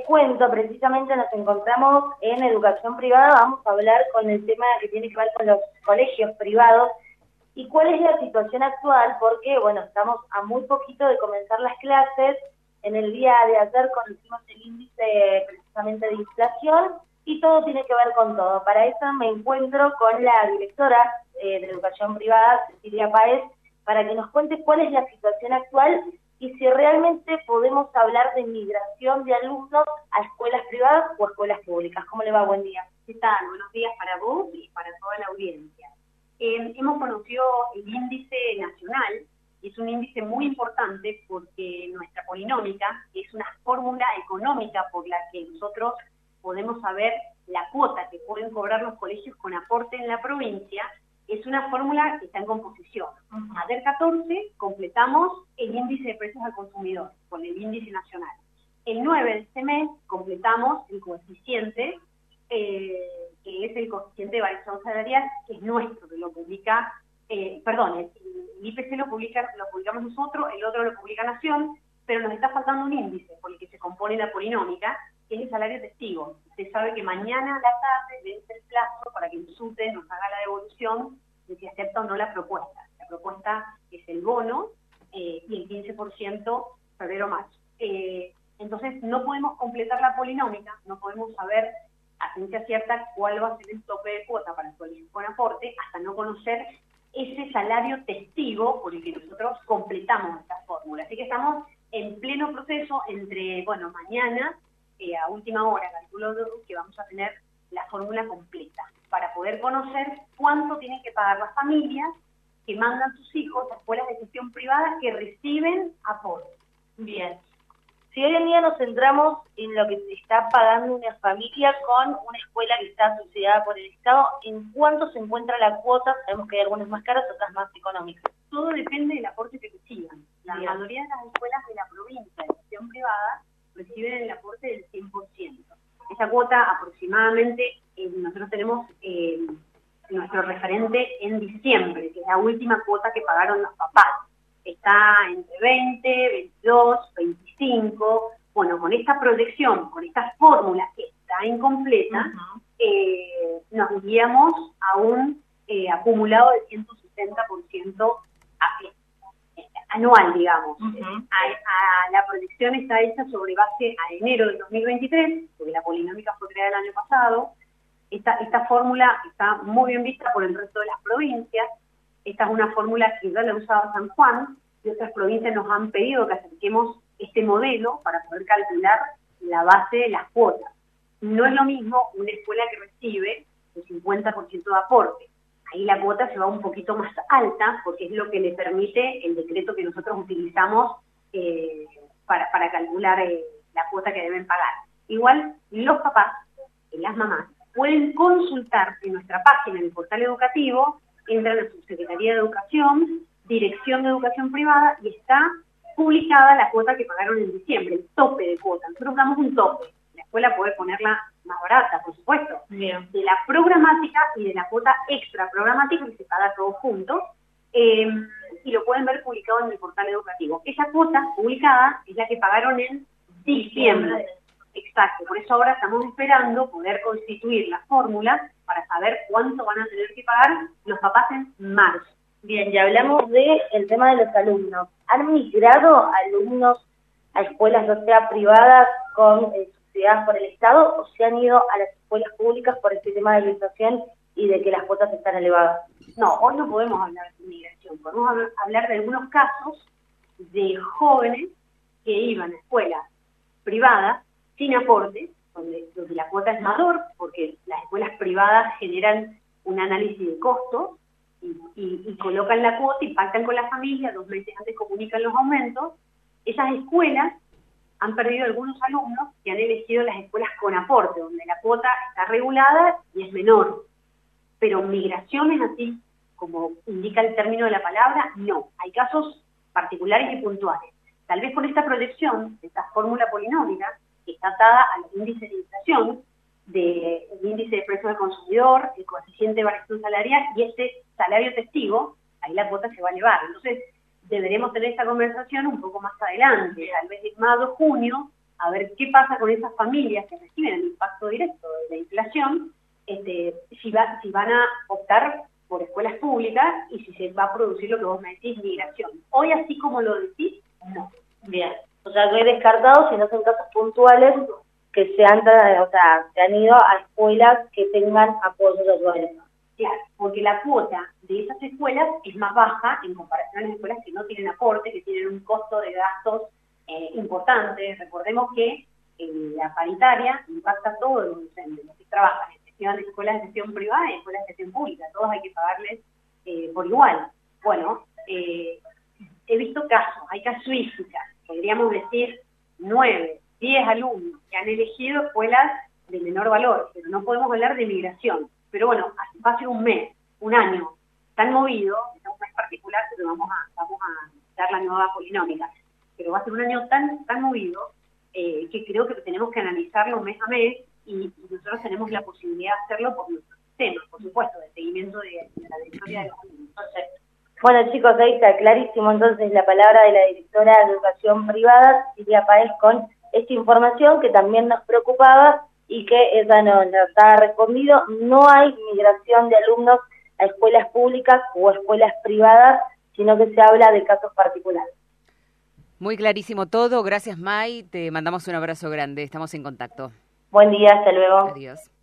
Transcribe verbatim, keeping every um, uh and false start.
cuento, precisamente nos encontramos en educación privada, vamos a hablar con el tema que tiene que ver con los colegios privados y cuál es la situación actual, porque, bueno, estamos a muy poquito de comenzar las clases. En el día de ayer conocimos el índice precisamente de inflación y todo tiene que ver con todo. Para eso me encuentro con la directora eh, de educación privada, Cecilia Páez, para que nos cuente cuál es la situación actual y si realmente podemos hablar de migración de alumnos a escuelas privadas o escuelas públicas. ¿Cómo le va? Buen día. ¿Qué tal? Buenos días para vos y para toda la audiencia. Eh, hemos conocido el índice nacional, y es un índice muy importante porque nuestra polinómica es una fórmula económica por la que nosotros podemos saber la cuota que pueden cobrar los colegios con aporte en la provincia. Es una fórmula que está en composición. Uh-huh. Ayer catorce completamos el índice de precios al consumidor con el índice nacional. El nueve de este mes completamos el coeficiente, eh, que es el coeficiente de variación salarial, que es nuestro, que lo publica, eh, perdón, el, el I P C lo, publica, lo publicamos nosotros, el otro lo publica Nación, pero nos está faltando un índice por el que se compone la polinómica, que es el salario testigo. Usted sabe que mañana a la tarde vence el plazo para que el SUTE nos haga la devolución de si acepta o no la propuesta. La propuesta es el bono eh, y el quince por ciento febrero-marzo. Eh, entonces no podemos completar la polinómica, no podemos saber a ciencia cierta cuál va a ser el tope de cuota para el colegio con aporte hasta no conocer ese salario testigo por el que nosotros completamos esta fórmula. Así que estamos en pleno proceso entre, bueno, mañana Eh, a última hora, calculo que vamos a tener la fórmula completa para poder conocer cuánto tienen que pagar las familias que mandan sus hijos a escuelas de gestión privada que reciben aporte. Bien. Si hoy en día nos centramos en lo que se está pagando una familia con una escuela que está subsidiada por el Estado, ¿en cuánto se encuentra la cuota? Sabemos que hay algunas más caras, otras más económicas. Todo depende del aporte que reciban. La Bien. mayoría de las escuelas de la provincia de gestión privada reciben el aporte del cien por ciento. Esa cuota aproximadamente, eh, nosotros tenemos eh, nuestro referente en diciembre, que es la última cuota que pagaron los papás. Está entre veinte, veintidós, veinticinco. Bueno, con esta proyección, con esta fórmula que está incompleta, uh-huh. eh, nos guiamos a un eh, acumulado de ciento sesenta por ciento a pie. Anual, digamos. Uh-huh. a, a, la proyección está hecha sobre base a enero del dos mil veintitrés, porque la polinómica fue creada el año pasado. Esta, esta fórmula está muy bien vista por el resto de las provincias. Esta es una fórmula que ya la usaba San Juan, y otras provincias nos han pedido que acerquemos este modelo para poder calcular la base de las cuotas. No es lo mismo una escuela que recibe el cincuenta por ciento de aporte. Ahí la cuota se va un poquito más alta porque es lo que le permite el decreto que nosotros utilizamos eh, para, para calcular eh, la cuota que deben pagar. Igual los papás y las mamás pueden consultar en nuestra página, en el portal educativo, entran a la Subsecretaría de Educación, Dirección de Educación Privada, y está publicada la cuota que pagaron en diciembre, el tope de cuota. Nosotros damos un tope. La escuela puede ponerla más barata, por supuesto, Bien. de la programática y de la cuota extra programática que se paga todo junto, eh, y lo pueden ver publicado en el portal educativo. Esa cuota publicada es la que pagaron en diciembre. Exacto, por eso ahora estamos esperando poder constituir la fórmula para saber cuánto van a tener que pagar los papás en marzo. Bien, ya hablamos del tema de los alumnos. ¿Han migrado alumnos a escuelas, ya sea privadas, con eh, subsidiadas por el Estado, o se han ido a las escuelas públicas por este tema de la inflación y de que las cuotas están elevadas? No, hoy no podemos hablar de migración. Podemos hablar de algunos casos de jóvenes que iban a escuelas privadas sin aporte, donde, donde la cuota es mayor, porque las escuelas privadas generan un análisis de costos y, y, y colocan la cuota y pactan con la familia, dos meses antes comunican los aumentos. Esas escuelas han perdido algunos alumnos que han elegido las escuelas con aporte, donde la cuota está regulada y es menor. Pero migraciones así, como indica el término de la palabra, no. Hay casos particulares y puntuales. Tal vez con esta proyección, esta fórmula polinómica, que está atada al índice de inflación, del índice de precios del consumidor, el coeficiente de variación salarial y este salario testigo, ahí la cuota se va a elevar. Entonces, deberemos tener esta conversación un poco más adelante, tal vez en mayo, junio, a ver qué pasa con esas familias que reciben el impacto directo de la inflación, este, si, va, si van a optar por escuelas públicas y si se va a producir lo que vos me decís, migración. Hoy, así como lo decís, no. Bien, o sea, no hay descartado, sino son casos puntuales que se han, o sea, se han ido a escuelas que tengan apoyos sociales. Claro, porque la cuota de esas escuelas es más baja en comparación a las escuelas que no tienen aporte, que tienen un costo de gastos eh, importante. Recordemos que eh, la paritaria impacta a todos los docentes, los que trabajan en gestión de escuelas de gestión privada y escuelas de gestión pública. Todos hay que pagarles eh, por igual. Bueno, eh, he visto casos, hay casuísticas, podríamos decir nueve, diez alumnos que han elegido escuelas de menor valor, pero no podemos hablar de migración. Pero bueno, va a ser un mes, un año tan movido, es un mes particular, pero vamos a, vamos a dar la nueva polinómica, pero va a ser un año tan tan movido eh, que creo que tenemos que analizarlo mes a mes y, y nosotros tenemos la posibilidad de hacerlo por nuestro sistema, por supuesto, de seguimiento de, de la directoria de los alumnos. Bueno, chicos, ahí está clarísimo entonces la palabra de la directora de Educación Privada, Silvia Páez, con esta información que también nos preocupaba y que ella nos, nos ha respondido. No hay migración de alumnos a escuelas públicas o escuelas privadas, sino que se habla de casos particulares. Muy clarísimo todo. Gracias, May. Te mandamos un abrazo grande. Estamos en contacto. Buen día, hasta luego. Adiós.